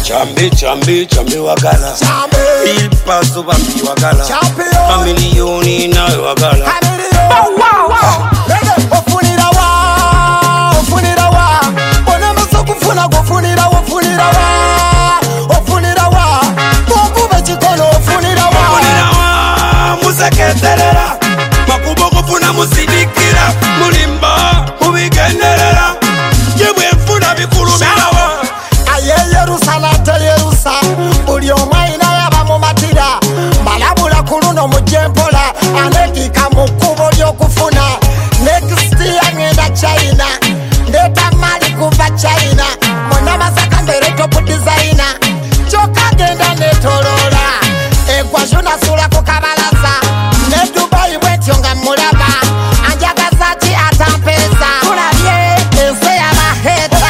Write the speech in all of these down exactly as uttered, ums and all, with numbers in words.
Chambi, chambi, chambi wagala. Il paso bambi wagala. Familioni na wagala. Wow, wow, wow. Ofunira wa, ofunira wa. Onema so kufuna gofunira wa, ofunira wa. Ofunira wa. Mungu bechikono ofunira wa. Ofunira wa, museketerera. Makubo kufuna musidikira. Mulimba, mubigenderera. Jebwe mfuna bikulumira wa. Yerusa te Yerusa buli omwaina yaba mu matira balabula ku luno mu jempola anekika mu kkubo ly'okufuna next year ngenda China ndeta mali kuva China mona masaka mbere top designer kyokka genda netolola egwajuna sula ku kabalaza ne Dubai bwetyo nga mulaba anjagaza ki atampeza tulabye ense y'abaheta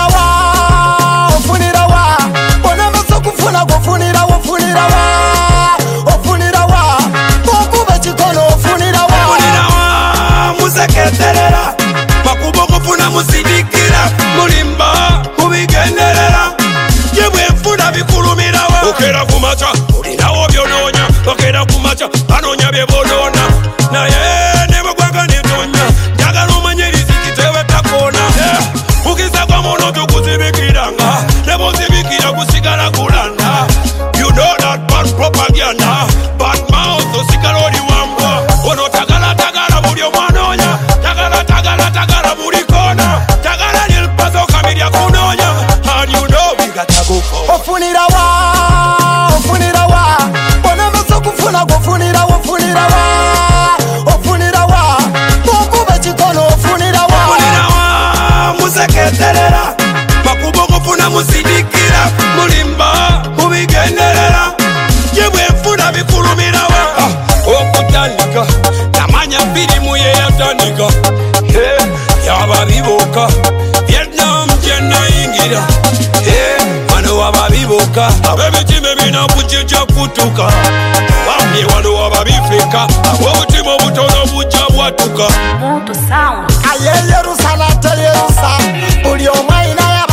museketerera makubo kufuna musidikira mulimba mubigenderera jebwe mfuna bikulumirawa okera kumacha olinawo byononya okera kumacha banonya byebonona naye nebagwaga netonya njagala omanye riziki tewetakona mukisa kwa mono tukuzibikiranga nebozibikira kusigala kulanda you know that bad propaganda bad mouth osigala oli wambwa ono tagala tagala buli omwanonya tagala tagala tagala buli kona tagala nilpaso kamirya kunonya and you know we got to go for ofunira wa ofunira wa onema so kufuna gofunira wa ofunira wa ofunira wa Mungu bechikono ofunira wa ofunira wa museketerera makubo kufuna musidikira mulimba mubigenderera jebwe mfuna bikulumirawa okutandika namanya firimu ye yatandika yaba biboka Vietnam jenayingira wano waba biboka abebitime bina kujeja kutuka bamye wano waba bifeka abobutima obutono bujja bwatuka aye Yerusa te Yerusa buli omwaina